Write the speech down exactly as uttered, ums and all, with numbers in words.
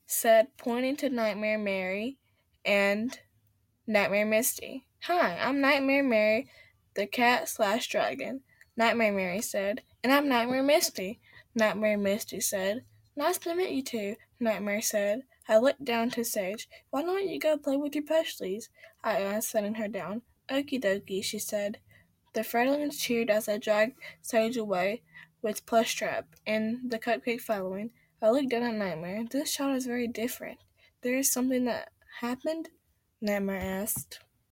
said, pointing to Nightmare Mary and Nightmare Misty. "Hi, I'm Nightmare Mary, the cat slash dragon," Nightmare Mary said. "And I'm Nightmare Misty," Nightmare Misty said. "Nice to meet you two," Nightmare said. I looked down to Sage. "Why don't you go play with your Pushlies?" I asked, setting her down. "Okie dokie," she said. The Fredlings cheered as I dragged Sage away with Plushtrap and the cupcake following. I looked down at Nightmare. "This shot is very different. There is something that happened?" Nightmare asked.